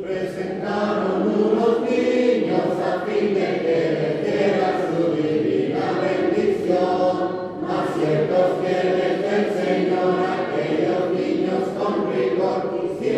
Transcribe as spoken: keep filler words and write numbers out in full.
presentaron unos niños a fin de que les diera su divina bendición. Más ciertos que desde el Señor aquellos niños con rigor quisieron